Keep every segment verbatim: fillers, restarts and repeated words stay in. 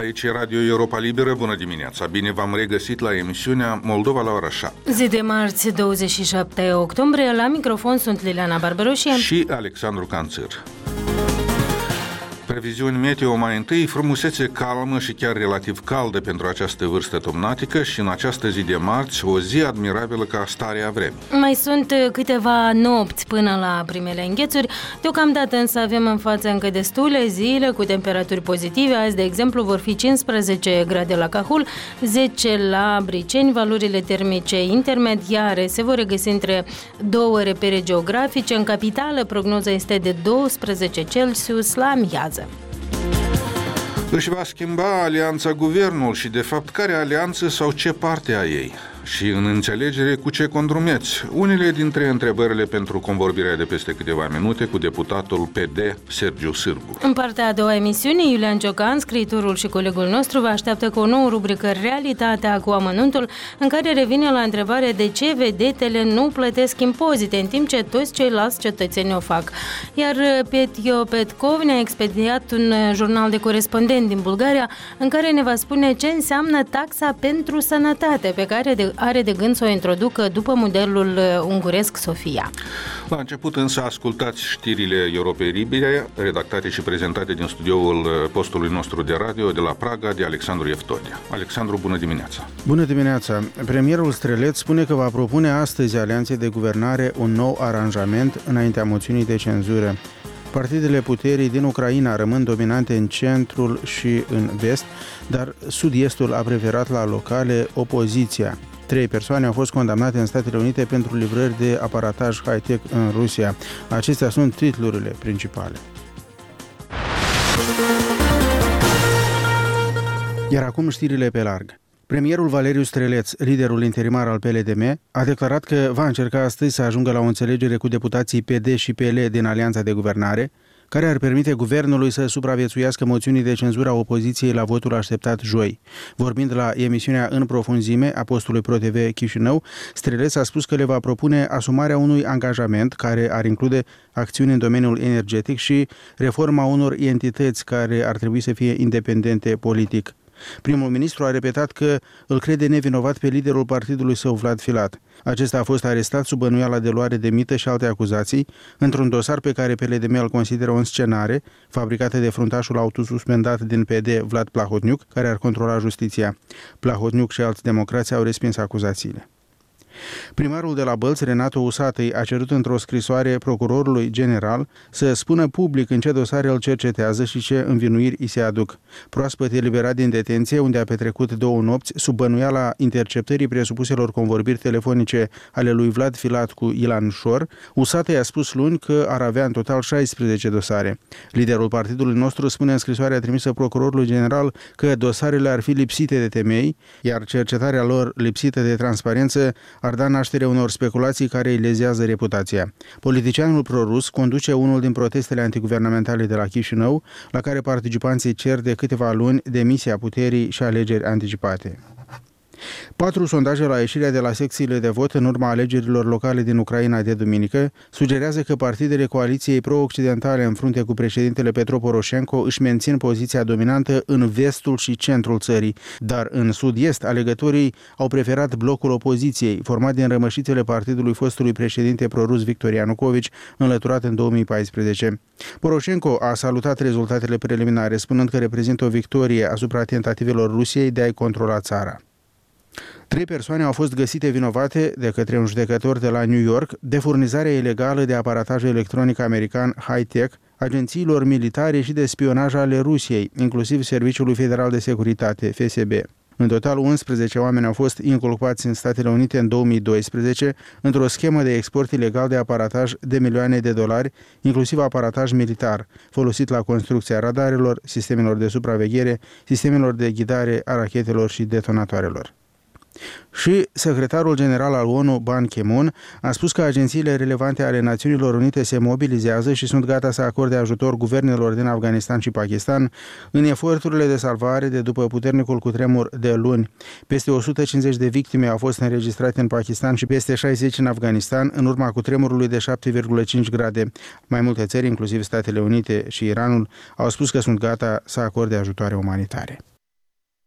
Aici e Radio Europa Liberă, bună dimineața! Bine v-am regăsit la emisiunea Moldova la ora șapte. Zi de marți, douăzeci și șapte octombrie, la microfon sunt Liliana Barbaroșie și Alexandru Canțăr. Previziuni meteo mai întâi, frumusețe calmă și chiar relativ caldă pentru această vârstă tomnatică și în această zi de marți o zi admirabilă ca starea vremii. Mai sunt câteva nopți până la primele înghețuri, deocamdată însă avem în față încă destule zile cu temperaturi pozitive. Azi, de exemplu, vor fi cincisprezece grade la Cahul, zece la Briceni, valorile termice intermediare se vor regăsi între două repere geografice. În capitală, prognoza este de doisprezece Celsius la amiază. Își va schimba alianța guvernul și, de fapt, care alianță sau ce parte a ei? Și în înțelegere cu ce condrumeți? Unele dintre întrebările pentru convorbirea de peste câteva minute cu deputatul P D, Sergiu Sârbu. În partea a doua emisiunii, Iulian Ciocan, scriitorul și colegul nostru, vă așteaptă cu o nouă rubrică Realitatea cu amănuntul, în care revine la întrebarea de ce vedetele nu plătesc impozite, în timp ce toți ceilalți cetățeni o fac. Iar Petio Petkov ne-a expediat un jurnal de corespondent din Bulgaria, în care ne va spune ce înseamnă taxa pentru sănătate, pe care de are de gând să o introducă după modelul unguresc Sofia. La început însă ascultați știrile Europei Libere, redactate și prezentate din studioul postului nostru de radio de la Praga de Alexandru Evtodia. Alexandru, bună dimineața! Bună dimineața! Premierul Streleț spune că va propune astăzi Alianței de Guvernare un nou aranjament înaintea moțiunii de cenzură. Partidele puterii din Ucraina rămân dominante în centrul și în vest, dar sud-estul a preferat la locale opoziția. Trei persoane au fost condamnate în Statele Unite pentru livrări de aparataj high-tech în Rusia. Acestea sunt titlurile principale. Iar acum știrile pe larg. Premierul Valeriu Streleț, liderul interimar al P L D M, a declarat că va încerca astăzi să ajungă la o înțelegere cu deputații P D și P L din Alianța de Guvernare, care ar permite guvernului să supraviețuiască moțiunii de cenzură a opoziției la votul așteptat joi. Vorbind la emisiunea În profunzime a postului ProTV Chișinău, Streleț a spus că le va propune asumarea unui angajament care ar include acțiuni în domeniul energetic și reforma unor entități care ar trebui să fie independente politic. Primul ministru a repetat că îl crede nevinovat pe liderul partidului său, Vlad Filat. Acesta a fost arestat sub bănuiala de luare de mită și alte acuzații, într-un dosar pe care P L D M îl consideră o înscenare, fabricată de fruntașul autosuspendat din P D, Vlad Plahotniuc, care ar controla justiția. Plahotniuc și alți democrați au respins acuzațiile. Primarul de la Bălți, Renato Usatăi, a cerut într-o scrisoare procurorului general să spună public în ce dosare îl cercetează și ce învinuiri îi se aduc. Proaspăt eliberat din detenție, unde a petrecut două nopți, sub bănuiala interceptării presupuselor convorbiri telefonice ale lui Vlad Filat cu Ilan Șor, Usatăi a spus luni că ar avea în total șaisprezece dosare. Liderul partidului nostru spune în scrisoarea trimisă procurorului general că dosarele ar fi lipsite de temei, iar cercetarea lor lipsită de transparență ar da naștere unor speculații care îi lezează reputația. Politicianul prorus conduce unul din protestele antiguvernamentale de la Chișinău, la care participanții cer de câteva luni demisia puterii și alegeri anticipate. Patru sondaje la ieșirea de la secțiile de vot în urma alegerilor locale din Ucraina de duminică sugerează că partidele coaliției pro-occidentale în frunte cu președintele Petro Poroșenko își mențin poziția dominantă în vestul și centrul țării, dar în sud-est alegătorii au preferat blocul opoziției, format din rămășițele partidului fostului președinte prorus Victor Ianucovici, înlăturat în două mii paisprezece. Poroșenko a salutat rezultatele preliminare, spunând că reprezintă o victorie asupra tentativelor Rusiei de a-i controla țara. Trei persoane au fost găsite vinovate de către un judecător de la New York de furnizarea ilegală de aparataj electronic american high-tech agențiilor militare și de spionaj ale Rusiei, inclusiv Serviciului Federal de Securitate, F S B. În total, unsprezece oameni au fost inculpați în Statele Unite în două mii doisprezece într-o schemă de export ilegal de aparataj de milioane de dolari, inclusiv aparataj militar, folosit la construcția radarelor, sistemelor de supraveghere, sistemelor de ghidare a rachetelor și detonatoarelor. Și secretarul general al ONU, Ban Ki-moon, a spus că agențiile relevante ale Națiunilor Unite se mobilizează și sunt gata să acorde ajutor guvernelor din Afganistan și Pakistan în eforturile de salvare de după puternicul cutremur de luni. Peste o sută cincizeci de victime au fost înregistrate în Pakistan și peste șaizeci în Afganistan în urma cutremurului de șapte virgulă cinci grade. Mai multe țări, inclusiv Statele Unite și Iranul, au spus că sunt gata să acorde ajutoare umanitare.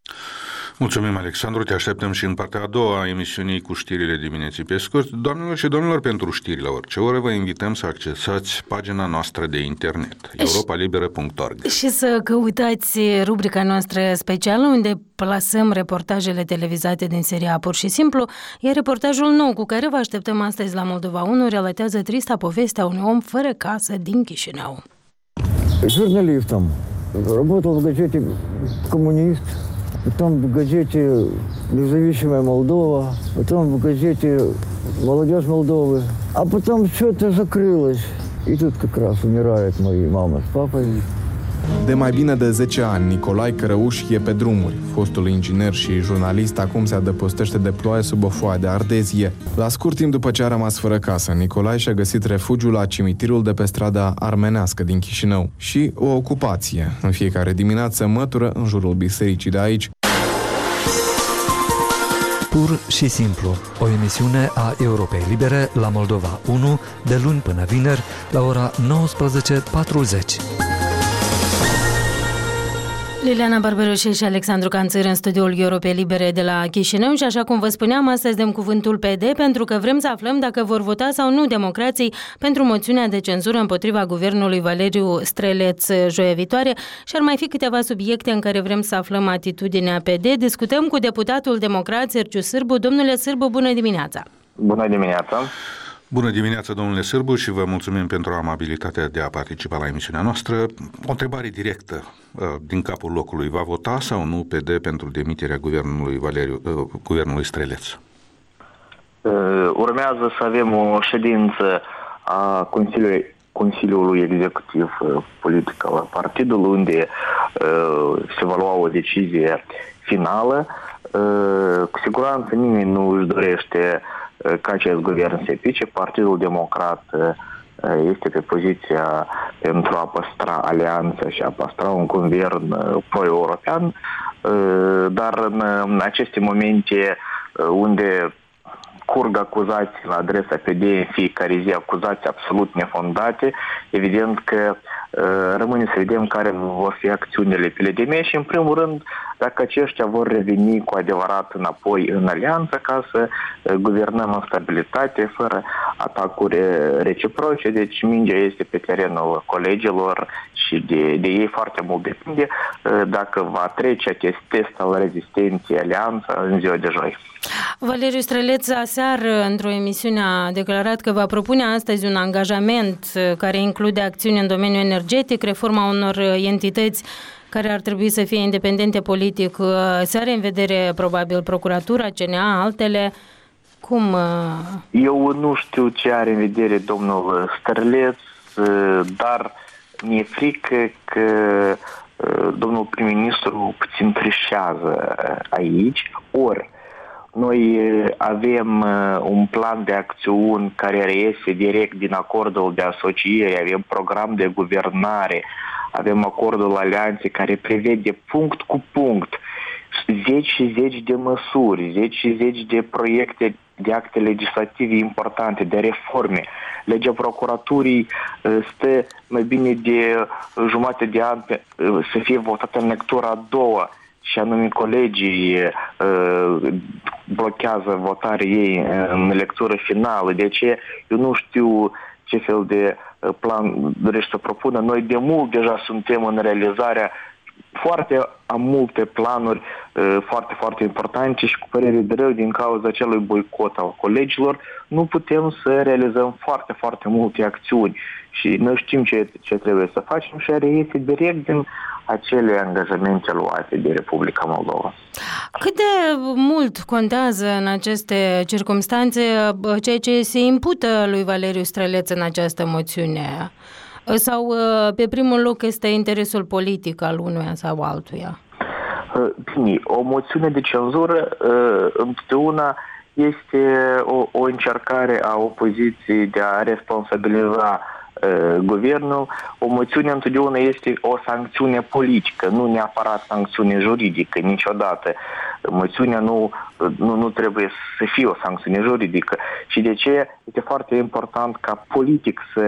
Mulțumim, Alexandru, te așteptăm și în partea a doua a emisiunii cu știrile dimineții pe scurt. Doamnelor și domnilor, pentru știri la orice oră vă invităm să accesați pagina noastră de internet, europa liberă punct org. Și să căutați rubrica noastră specială unde plasăm reportajele televizate din seria Pur și Simplu, iar reportajul nou cu care vă așteptăm astăzi la Moldova unu relatează trista povestea unui om fără casă din Chișinău. Журналистом. Работал в газете «Коммунист», потом в газете «Независимая Молдова», потом в газете «Молодежь Молдовы». А потом все это закрылось. И тут как раз умирают мои мама с папой. De mai bine de zece ani, Nicolae Cărăuș e pe drumuri. Fostul inginer și jurnalist acum se adăpostește de ploaie sub o foaie de ardezie. La scurt timp după ce a rămas fără casă, Nicolae și-a găsit refugiu la cimitirul de pe strada Armenească din Chișinău și o ocupație. În fiecare dimineață mătură în jurul bisericii de aici. Pur și simplu, o emisiune a Europei Libere la Moldova unu, de luni până vineri, la ora nouăsprezece patruzeci. Liliana Barberoșe și Alexandru Canțăr în studioul Europei Libere de la Chișinău și așa cum vă spuneam, astăzi dăm cuvântul P D pentru că vrem să aflăm dacă vor vota sau nu democrații pentru moțiunea de cenzură împotriva guvernului Valeriu Streleț joia viitoare și ar mai fi câteva subiecte în care vrem să aflăm atitudinea P D. Discutăm cu deputatul democrat Sergiu Sârbu. Domnule Sârbu, bună dimineața! Bună dimineața! Bună dimineața, domnule Sârbu, și vă mulțumim pentru amabilitatea de a participa la emisiunea noastră. O întrebare directă din capul locului. Va vota sau nu P D pentru demiterea guvernului Valeriu, guvernului Streleț? Urmează să avem o ședință a Consiliului, Consiliului Executiv Politic al partidului, unde se va lua o decizie finală. Cu siguranță nimeni nu își dorește ca acest guvern se pice. Partidul Democrat este pe poziția pentru a păstra alianța și a păstra un guvern pro-european, dar în aceste momente unde curg acuzații la adresa P D în fiecare zi, acuzații absolut nefondate, evident că rămâne să vedem care vor fi acțiunile P L D M și, în primul rând, dacă aceștia vor reveni cu adevărat înapoi în alianță ca să guvernăm în stabilitate, fără atacuri reciproce. Deci mingea este pe terenul colegilor și de, de ei foarte mult depinde dacă va trece acest test al rezistenței alianța în ziua de joi. Valeriu Streleț aseară într-o emisiune a declarat că va propune astăzi un angajament care include acțiuni în domeniul energetic, reforma unor entități care ar trebui să fie independente politic. Se are în vedere probabil Procuratura, C N A, altele. Cum? Eu nu știu ce are în vedere domnul Streleț, dar mi-e frică că domnul prim-ministru puțin trișează aici, ori noi avem un plan de acțiuni care reiese direct din acordul de asociere, avem program de guvernare, avem acordul alianței care prevede punct cu punct zeci și zeci de măsuri, zeci și zeci de proiecte de acte legislative importante, de reforme. Legea procuraturii stă mai bine de jumătate de an să fie votată în lectura a doua, și anume colegii uh, blochează votarea ei în lectură finală. De ce? Eu nu știu ce fel de plan dorește să propună. Noi de mult deja suntem în realizarea foarte a multe planuri uh, foarte, foarte importante și cu părere de rău din cauza acelui boicot al colegilor nu putem să realizăm foarte, foarte multe acțiuni. Și noi știm ce, ce trebuie să facem și reiese direct din acele angajamente luate de Republica Moldova. Cât de mult contează în aceste circumstanțe ceea ce se impută lui Valeriu Streleț în această moțiune? Sau pe primul loc este interesul politic al unuia sau altuia? Bine, o moțiune de cenzură întotdeauna este o, o încercare a opoziției de a responsabiliza guvernul. O moțiune întotdeauna este o sancțiune politică, nu neapărat sancțiune juridică, niciodată. Moțiunea nu, nu, nu trebuie să fie o sancțiune juridică. Și de ce este foarte important ca politic să,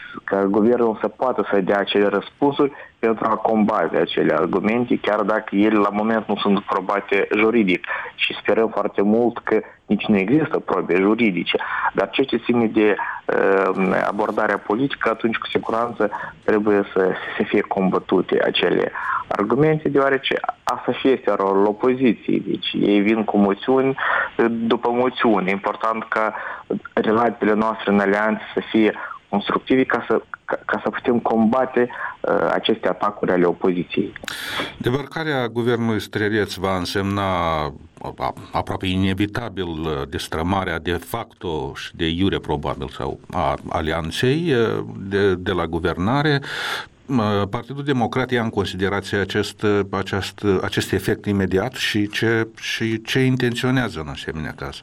ca guvernul să poată să dea acele răspunsuri pentru a combate acele argumente, chiar dacă ele la moment nu sunt probate juridic. Și sperăm foarte mult că nici nu există probe juridice. Dar ce ce ține de uh, abordarea politică, atunci cu siguranță trebuie să, să fie combătute acele argumente, deoarece asta și este rolul opoziției. Deci ei vin cu moțiuni după moțiuni. E important ca relațiile noastre în alianță să fie constructive ca să, ca, ca să putem combate uh, aceste atacuri ale opoziției. Debarcarea guvernului Străleț va însemna a, aproape inevitabil destrămarea de facto și de iure probabil sau a alianței de, de la guvernare. Partidul Democrat ia în considerație acest, acest, acest efect imediat și ce, și ce intenționează în asemenea caz?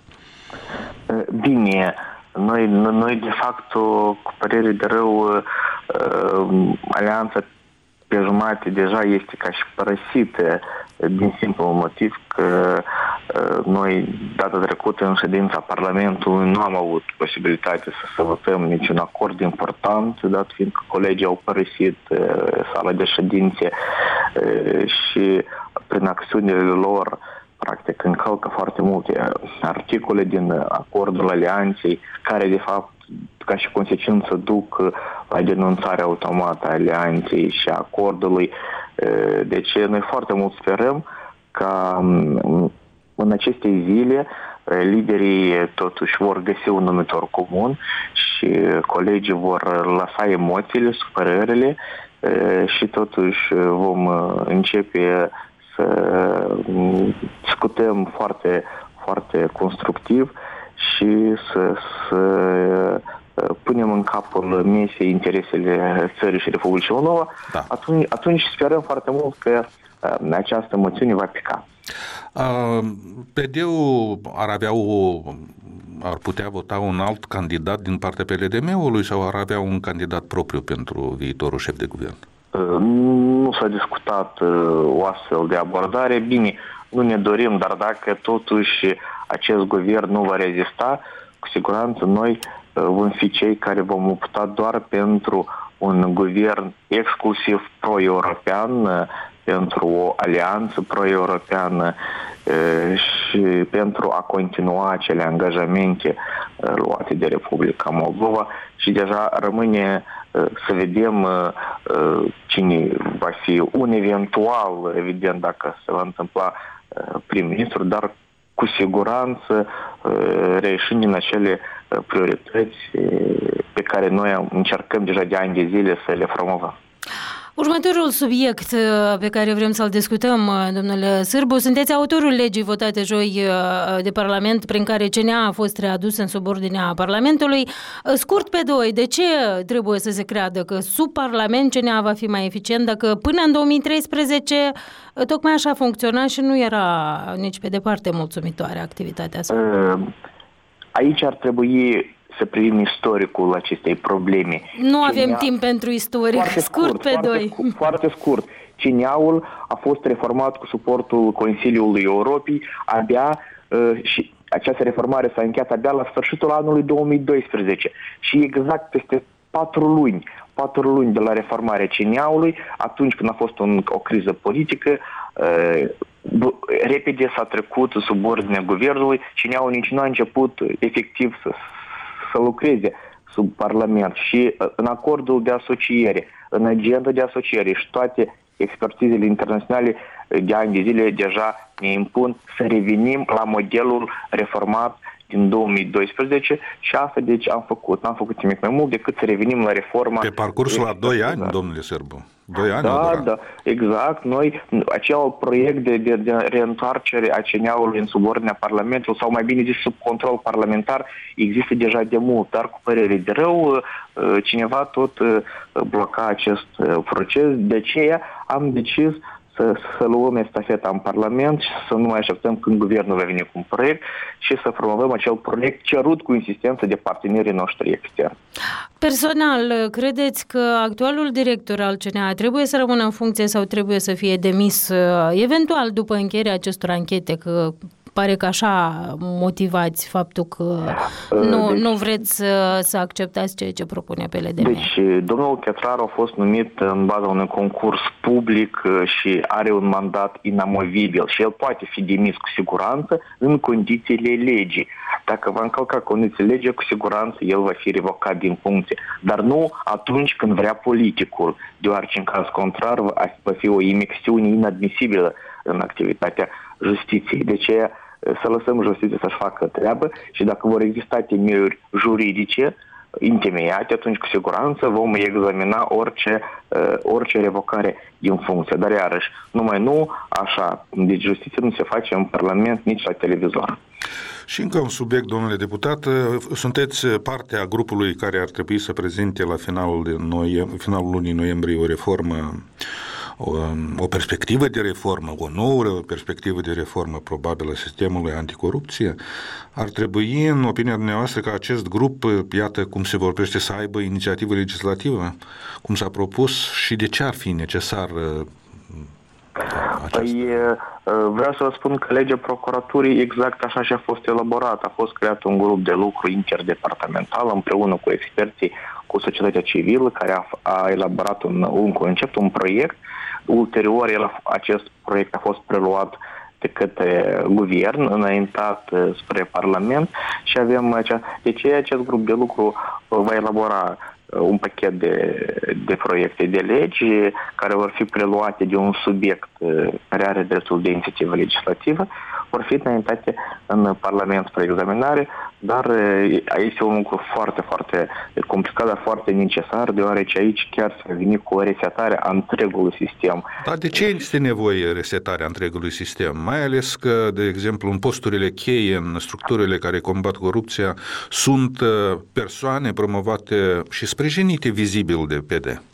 Bine, noi, noi de fapt, cu părere de rău, alianța pe jumate deja este ca și părăsită din simplu motiv că noi, data trecută, în ședința Parlamentului, nu am avut posibilitate să salutăm niciun acord important, dat fiindcă colegii au părăsit sala de ședințe și prin acțiunile lor practic încălcă foarte multe articole din acordul alianței, care de fapt ca și consecință duc la denunțarea automată a alianței și a acordului. Deci noi foarte mult sperăm ca în aceste zile liderii totuși vor găsi un numitor comun și colegii vor lăsa emoțiile, supărările și totuși vom începe să discutăm foarte, foarte constructiv și să, să punem în capul mesei interesele țării și Republicii Moldova, da. atunci, atunci sperăm foarte mult că această moțiune va pica. P D-ul ar avea o, ar putea vota un alt candidat din partea P L D M-ului sau ar avea un candidat propriu pentru viitorul șef de guvern? Nu s-a discutat o astfel de abordare. Bine, nu ne dorim, dar dacă totuși acest guvern nu va rezista, cu siguranță noi vom fi cei care vom opta doar pentru un guvern exclusiv pro-european, pentru o alianță pro-europeană și pentru a continua acele angajamente luate de Republica Moldova și deja rămâne să vedem cine va fi un eventual, evident dacă se va întâmpla prim-ministru, dar cu siguranță reieșind din acele priorități pe care noi încercăm deja de ani de zile să le promovăm. Următorul subiect pe care vrem să-l discutăm, domnule Sârbu, sunteți autorul legii votate joi de Parlament prin care C N A a fost readus în subordinea Parlamentului. Scurt pe doi, de ce trebuie să se creadă că sub Parlament C N A va fi mai eficient dacă până în două mii treisprezece tocmai așa funcționa și nu era nici pe departe mulțumitoare activitatea sa? Aici ar trebui să privim istoricul acestei probleme. Nu avem C N A... timp pentru istoric. Foarte scurt, scurt pe foarte doi. Scurt, foarte scurt. C N A-ul a fost reformat cu suportul Consiliului Europei abia uh, și această reformare s-a încheiat abia la sfârșitul anului două mii doisprezece. Și exact peste patru luni, patru luni de la reformarea C N A-ului, atunci când a fost un, o criză politică, uh, repede s-a trecut sub ordinea guvernului. C N A-ul nici nu a început efectiv să să lucreze sub Parlament și în acordul de asociere, în agenda de asociere și toate expertizele internaționale de ani de zile deja ne impun să revenim la modelul reformat din două mii doisprezece și asta deci am făcut. N-am făcut nimic mai mult decât să revenim la reforma. Pe parcursul la doi ani, domnule Sârbu. Doi ani da, da, exact. Noi, acel proiect de, de, de reîntoarcere a C N A-ului în subordinea Parlamentului, sau mai bine zis sub control parlamentar, există deja de mult, dar cu părere de rău, cineva tot bloca acest proces. De aceea am decis să, să luăm estafeta în Parlament și să nu mai așteptăm când guvernul va veni cu un proiect și să promovăm acel proiect cerut cu insistență de partenerii noștri externi. Personal, credeți că actualul director al C N A trebuie să rămână în funcție sau trebuie să fie demis eventual după încheierea acestor anchete? Că pare că așa motivați faptul că nu, deci, nu vreți să, să acceptați ceea ce propune P L D M. Deci, domnul Chetraru a fost numit în baza unui concurs public și are un mandat inamovibil și el poate fi demis cu siguranță în condițiile legii. Dacă va încălca condițiile legii, cu siguranță el va fi revocat din funcție, dar nu atunci când vrea politicul, deoarece în caz contrar va fi o imexiune inadmisibilă în activitatea justiției. De aceea să lăsăm justiția să-și facă treabă și dacă vor exista temeiuri juridice întemeiate, atunci cu siguranță vom examina orice, orice revocare din funcție. Dar iarăși, numai nu așa. Deci justiția nu se face în Parlament, nici la televizor. Și încă un subiect, domnule deputat, sunteți partea grupului care ar trebui să prezinte la finalul, de noi, finalul lunii noiembrie o reformă, o, o perspectivă de reformă, o nouă perspectivă de reformă probabilă a sistemului anticorupție. Ar trebui, în opinia dumneavoastră, ca acest grup, iată cum se vorbește, să aibă inițiativă legislativă, cum s-a propus și de ce ar fi necesar aceasta? Păi, vreau să vă spun că legea procuraturii exact așa și a fost elaborată. A fost creat un grup de lucru interdepartamental împreună cu experții, cu societatea civilă, care a, a elaborat un, un concept, un proiect. Ulterior, el, acest proiect a fost preluat de către guvern, înaintat spre Parlament și avem acea... Deci acest grup de lucru va elabora un pachet de, de proiecte de legi care vor fi preluate de un subiect care are dreptul de inițiativă legislativă, vor fi înaintate în Parlament spre examinare, dar este un lucru foarte, foarte complicat, dar foarte necesar, deoarece aici chiar se vine cu o resetare a întregului sistem. Dar de ce este nevoie resetarea întregului sistem? Mai ales că, de exemplu, în posturile cheie, în structurile care combat corupția, sunt persoane promovate și sprijinite vizibil de P D.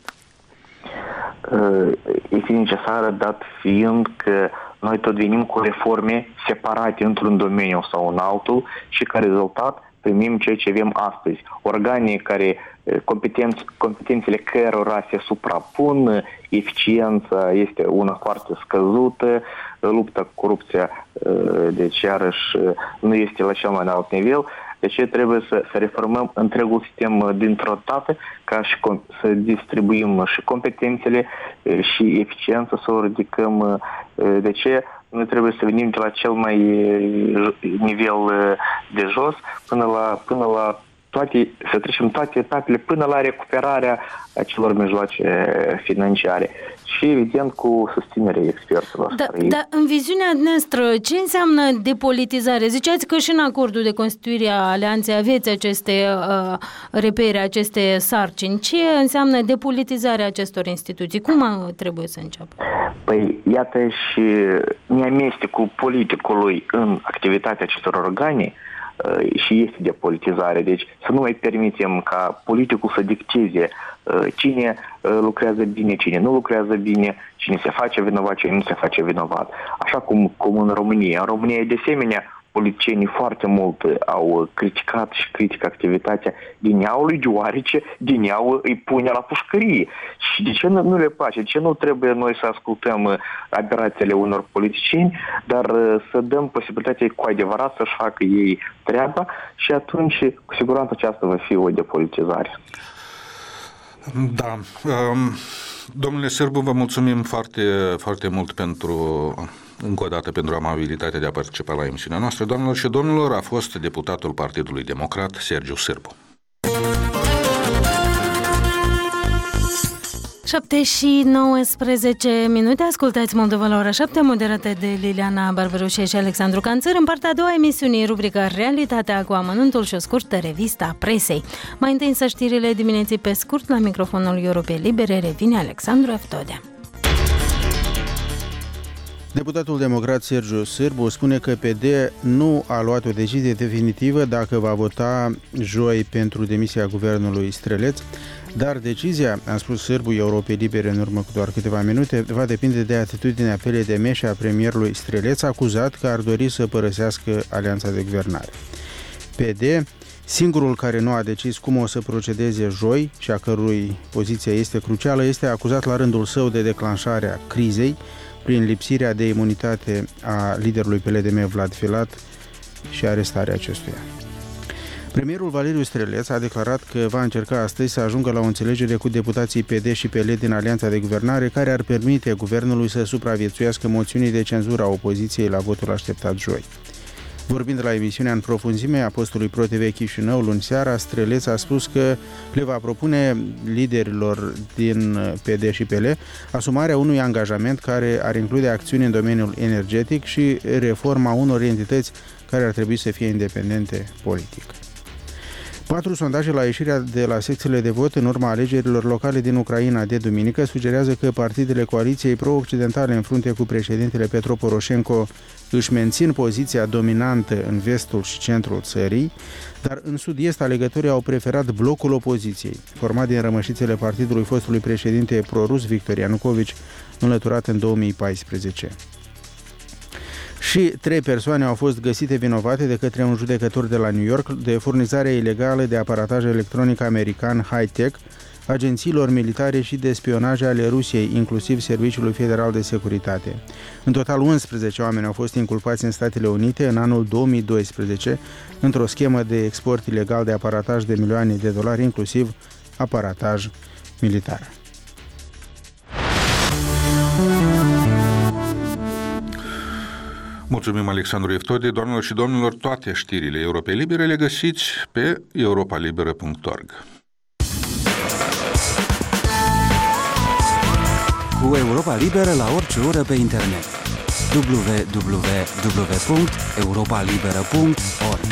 Este necesară, dat fiind că noi tot venim cu reforme separate într-un domeniu sau în altul și ca rezultat primim ceea ce avem astăzi. Organe care competenț, competențele cărora se suprapun, eficiența este una foarte scăzută, lupta cu corupția, deci iarăși nu este la cel mai înalt nivel. De ce trebuie să, să reformăm întregul sistem dintr-o dată, ca și com- să distribuim și competențele și eficiența, să o ridicăm. De ce noi trebuie să venim de la cel mai nivel de jos până la, până la toate, să trecem toate etapele până la recuperarea acelor mijloace financiare și, evident, cu susținerea experților. Da, dar în viziunea noastră, ce înseamnă depolitizare? Ziceați că și în acordul de constituire a alianței aveți aceste uh, repere, aceste sarcini. Ce înseamnă depolitizarea acestor instituții? Cum trebuie să înceapă? Păi, iată și neamestecul politicului în activitatea acestor organe și este de politizare. Deci să nu mai permitem ca politicul să dicteze cine lucrează bine, cine nu lucrează bine, cine se face vinovat, cine nu se face vinovat. Așa cum, cum în România. În România, de asemenea, politicienii foarte mult au criticat și critică activitatea D-neaului, deoarece D-neaul îi pune la pușcărie. Și de ce nu, nu le place? De ce nu trebuie noi să ascultăm aberațiile unor politicieni, dar să dăm posibilitatea cu adevărat să-și facă ei treaba și atunci, cu siguranță, aceasta va fi o depolitizare. Da. Domnule Sârbu, vă mulțumim foarte, foarte mult pentru... încă o dată pentru amabilitatea de a participa la emisiunea noastră. Doamnelor și domnilor, a fost deputatul Partidului Democrat, Sergiu Sârbu. șapte și nouăsprezece minute, ascultați Moldova la ora șapte, moderată de Liliana Barberușe și Alexandru Canțăr. În partea a doua emisiunii, rubrica Realitatea cu amănuntul și o scurtă revistă a presei. Mai întâi să știrile dimineții pe scurt, la microfonul Europei Libere revine Alexandru Eftodea. Deputatul democrat Sergiu Sârbu spune că P D nu a luat o decizie definitivă dacă va vota joi pentru demisia guvernului Streleț, dar decizia, a spus Sârbu Europei Libere în urmă cu doar câteva minute, va depinde de atitudinea P L D M și a premierului Streleț, acuzat că ar dori să părăsească alianța de guvernare. P D, singurul care nu a decis cum o să procedeze joi și a cărui poziția este crucială, este acuzat la rândul său de declanșarea crizei, prin lipsirea de imunitate a liderului P L D M Vlad Filat și arestarea acestuia. Premierul Valeriu Streleț a declarat că va încerca astăzi să ajungă la o înțelegere cu deputații P D și P L din Alianța de Guvernare, care ar permite guvernului să supraviețuiască moțiunii de cenzură a opoziției la votul așteptat joi. Vorbind la emisiunea În profunzime a postului ProTV Chișinău luni seara, Streleț a spus că le va propune liderilor din P D și P L asumarea unui angajament care ar include acțiuni în domeniul energetic și reforma unor entități care ar trebui să fie independente politic. Patru sondaje la ieșirea de la secțiile de vot în urma alegerilor locale din Ucraina de duminică sugerează că partidele coaliției pro-occidentale în frunte cu președintele Petro Poroșenko își mențin poziția dominantă în vestul și centrul țării, dar în sud-est alegătorii au preferat blocul opoziției, format din rămășițele partidului fostului președinte prorus Victor Ianucovici, înlăturat în două mii paisprezece. Și trei persoane au fost găsite vinovate de către un judecător de la New York de furnizarea ilegală de aparataj electronic american high-tech agențiilor militare și de spionaje ale Rusiei, inclusiv Serviciului Federal de Securitate. În total, unsprezece oameni au fost inculpați în Statele Unite în anul două mii doisprezece într-o schemă de export ilegal de aparataj de milioane de dolari, inclusiv aparataj militar. Mulțumim, Alexandru Eftode. Doamnelor și domnilor, toate știrile Europei Libere le găsiți pe europa liberă punct org. Cu Europa Liberă la orice oră pe internet. w w w punct europa liberă punct org.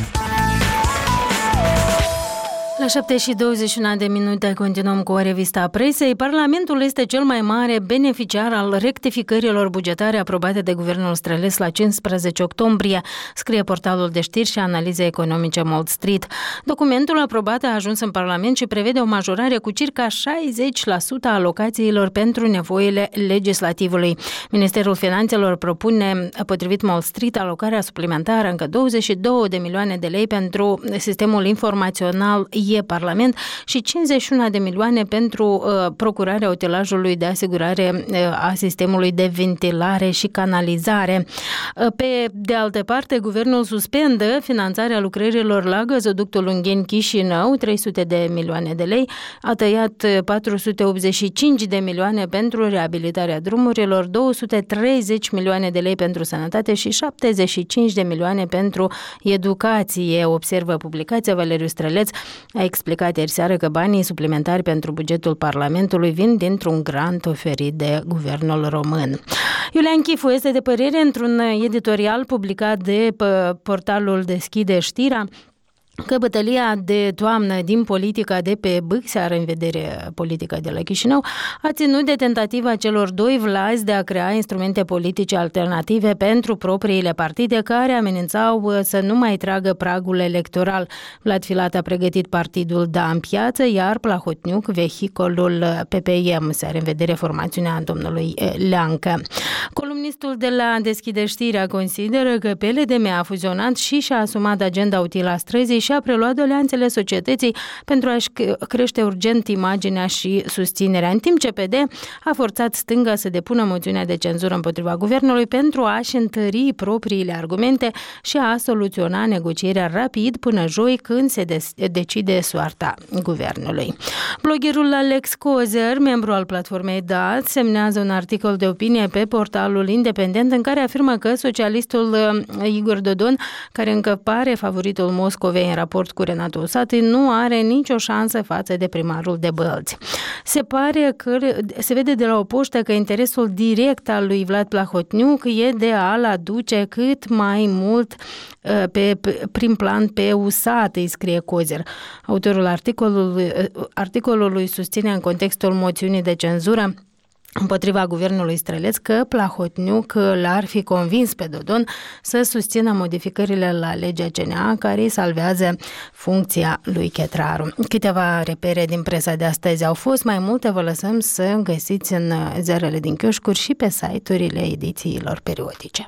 La șapte și douăzeci și unu de minute continuăm cu o revistă a presei. Parlamentul este cel mai mare beneficiar al rectificărilor bugetare aprobate de guvernul Streleț la cincisprezece octombrie, scrie portalul de știri și analize economice Mold Street. Documentul aprobat a ajuns în Parlament și prevede o majorare cu circa șaizeci la sută a alocațiilor pentru nevoile legislativului. Ministerul Finanțelor propune, potrivit Mold Street, alocarea suplimentară încă douăzeci și două de milioane de lei pentru sistemul informațional E-Parlament și cincizeci și unu de milioane pentru uh, procurarea utilajului de asigurare uh, a sistemului de ventilare și canalizare. Uh, pe de altă parte, guvernul suspendă finanțarea lucrărilor la gazoductul Ungheni-Chișinău, trei sute de milioane de lei, a tăiat patru sute optzeci și cinci de milioane pentru reabilitarea drumurilor, două sute treizeci milioane de lei pentru sănătate și șaptezeci și cinci de milioane pentru educație, observă publicația Valeriu Streleț. A explicat ieri seară că banii suplimentari pentru bugetul Parlamentului vin dintr-un grant oferit de guvernul român. Iulian Chifu este de părere într-un editorial publicat de portalul Deschide Știrea că bătălia de toamnă din politica de pe Bâxea, are în vedere politica de la Chișinău, a ținut de tentativa celor doi vlazi de a crea instrumente politice alternative pentru propriile partide care amenințau să nu mai tragă pragul electoral. Vlad Filat a pregătit partidul Da în piață, iar Plahotniuc vehicolul P P M, se are în vedere formațiunea domnului Leancă. Columnistul de la Deschide Știrea consideră că P L D M a fuzionat și și-a asumat agenda utilă a străzii și a preluat doleanțele societății pentru a-și crește urgent imaginea și susținerea, în timp ce P D a forțat stânga să depună moțiunea de cenzură împotriva guvernului pentru a-și întări propriile argumente și a soluționa negocierea rapid până joi, când se de- decide soarta guvernului. Bloggerul Alex Cozer, membru al platformei D A T, semnează un articol de opinie pe portalul Independent în care afirmă că socialistul Igor Dodon, care încă pare favoritul Moscovei în raport cu Renato Usati, nu are nicio șansă față de primarul de Bălți. Se pare că se vede de la o poștă că interesul direct al lui Vlad Plahotniuc e de a-l aduce cât mai mult pe, pe prim plan pe Usati, scrie Cozer. Autorul articolului, articolului susține în contextul moțiunii de cenzură împotriva guvernului Streleț că Plahotniuc l-ar fi convins pe Dodon să susțină modificările la legea C N A care îi salvează funcția lui Chetraru. Câteva repere din presa de astăzi au fost, mai multe vă lăsăm să găsiți în ziarele din chioșcuri și pe site-urile edițiilor periodice.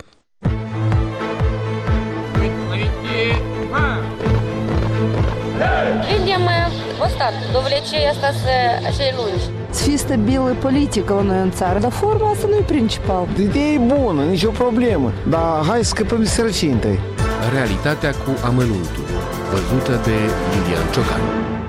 Видимо, Вот так, довлече остаться acei lungi. Să fie stabilă politică la noi în țară, dar forma asta nu e principal. Ideea e bună, nicio problemă, dar hai să scăpăm de sărăcie întâi. Realitatea cu amănuntul, văzută de Iulian Ciocan.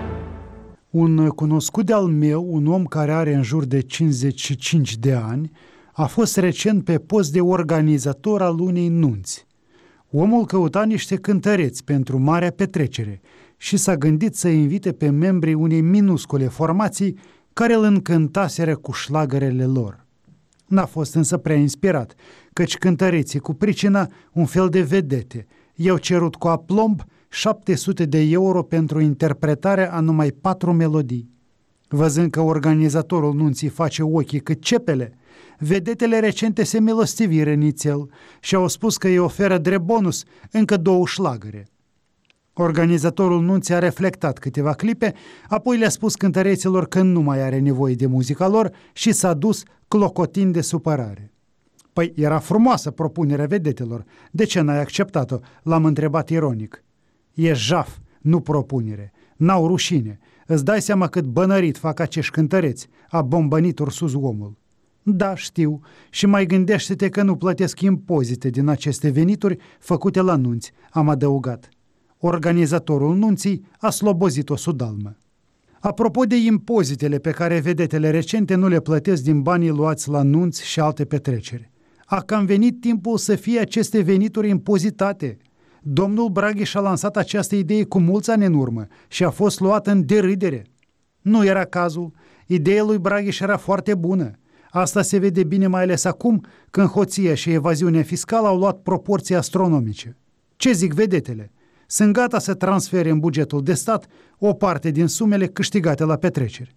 Un cunoscut de-al meu, un om care are în jur de cincizeci și cinci de ani, a fost recent pe post de organizator al unei nunți. Omul căuta niște cântăreți pentru marea petrecere și s-a gândit să invite pe membrii unei minuscule formații care îl încântaseră cu șlagărele lor. N-a fost însă prea inspirat, căci cântăreții cu pricina, un fel de vedete, i-au cerut cu aplomb șapte sute de euro pentru interpretarea a numai patru melodii. Văzând că organizatorul nunții face ochii cât cepele, vedetele recente se milostiviră nițel și au spus că îi oferă drept bonus încă două șlagăre. Organizatorul nunții a reflectat câteva clipe, apoi le-a spus cântăreților că nu mai are nevoie de muzica lor și s-a dus clocotind de supărare. Păi era frumoasă propunerea vedetelor, de ce n-ai acceptat-o? L-am întrebat ironic. E jaf, nu propunere, n-au rușine, îți dai seama cât bănărit fac acești cântăreți, a bombănit ursus omul. Da, știu, și mai gândește-te că nu plătesc impozite din aceste venituri făcute la nunți, am adăugat. Organizatorul nunții a slobozit o sudalmă. Apropo de impozitele pe care vedetele recente nu le plătesc din banii luați la nunți și alte petreceri, a cam venit timpul să fie aceste venituri impozitate. Domnul Braghiș a lansat această idee cu mulți ani în urmă și a fost luată în derâdere. Nu era cazul, ideea lui Braghiș era foarte bună. Asta se vede bine mai ales acum când hoția și evaziunea fiscală au luat proporții astronomice. Ce zic vedetele? Sunt gata să transfere în bugetul de stat o parte din sumele câștigate la petreceri.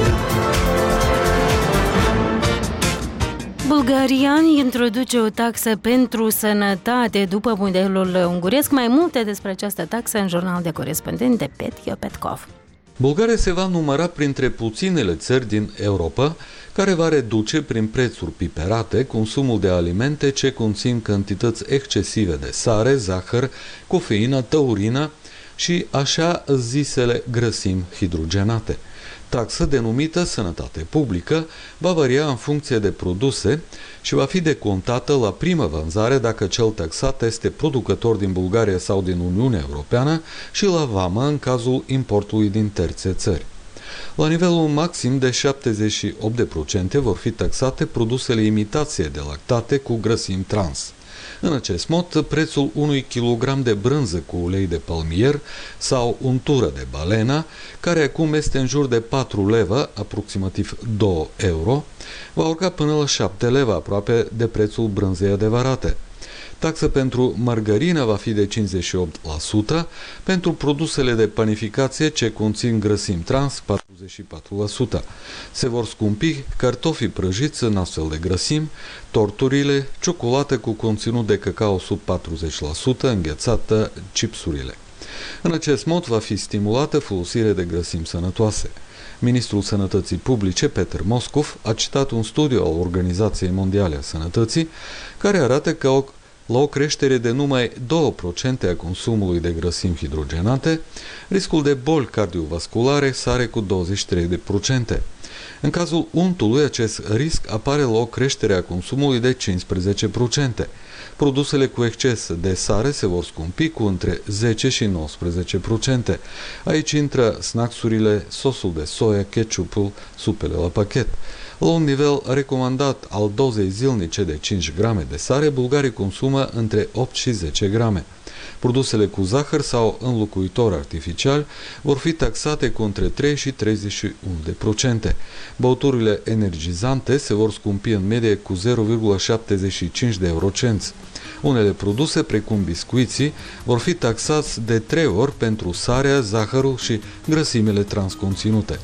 Bulgaria introduce o taxă pentru sănătate după modelul unguresc. Mai multe despre această taxă în jurnal de corespondent de Petio Petkov. Bulgaria se va număra printre puținele țări din Europa care va reduce prin prețuri piperate consumul de alimente ce conțin cantități excesive de sare, zahăr, cofeină, taurină și așa zisele grăsimi hidrogenate. Taxa denumită sănătate publică va varia în funcție de produse și va fi decontată la primă vânzare dacă cel taxat este producător din Bulgaria sau din Uniunea Europeană și la vamă în cazul importului din terțe țări. La nivelul maxim de șaptezeci și opt la sută vor fi taxate produsele imitație de lactate cu grăsimi trans. În acest mod, prețul unui kilogram de brânză cu ulei de palmier sau untură de balena, care acum este în jur de patru leve, aproximativ doi euro, va urca până la șapte leve, aproape de prețul brânzei adevărate. Taxa pentru margarină va fi de cincizeci și opt la sută, pentru produsele de panificație ce conțin grăsimi trans patruzeci și patru la sută. Se vor scumpi cartofii prăjiți în astfel de grăsimi, torturile, ciocolată cu conținut de cacao sub patruzeci la sută, înghețată, chipsurile. În acest mod va fi stimulată folosirea de grăsimi sănătoase. Ministrul Sănătății Publice, Peter Moscov, a citat un studiu al Organizației Mondiale a Sănătății care arată că la o creștere de numai doi la sută a consumului de grăsimi hidrogenate, riscul de boli cardiovasculare sare cu douăzeci și trei la sută. În cazul untului, acest risc apare la o creștere a consumului de cincisprezece la sută. Produsele cu exces de sare se vor scumpi cu între zece și nouăsprezece la sută. Aici intră snacksurile, sosul de soia, ketchupul, supele la pachet. La un nivel recomandat al dozei zilnice de cinci grame de sare, bulgarii consumă între opt și zece grame. Produsele cu zahăr sau înlocuitori artificiali vor fi taxate cu între trei și treizeci și unu la sută. Băuturile energizante se vor scumpi în medie cu zero virgulă șaptezeci și cinci de eurocenți. Unele produse, precum biscuiții, vor fi taxați de trei ori pentru sarea, zahărul și grăsimile transconținute.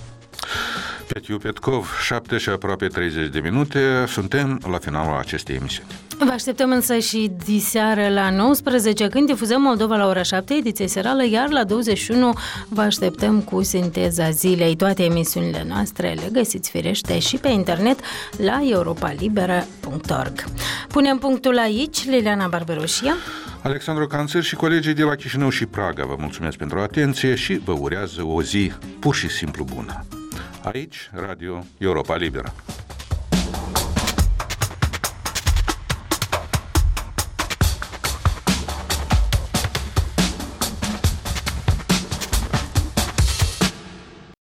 Petio Petkov, șapte și aproape treizeci de minute, suntem la finalul acestei emisiuni. Vă așteptăm însă și diseară la nouăsprezece, când difuzăm Moldova la ora șapte, ediție serală, iar la douăzeci și unu vă așteptăm cu sinteza zilei. Toate emisiunile noastre le găsiți firește și pe internet la europa liberă punct org. Punem punctul aici, Liliana Barberoșia. Alexandru Canțăr și colegii de la Chișinău și Praga vă mulțumesc pentru atenție și vă urează o zi pur și simplu bună. Aici, Radio Europa Liberă.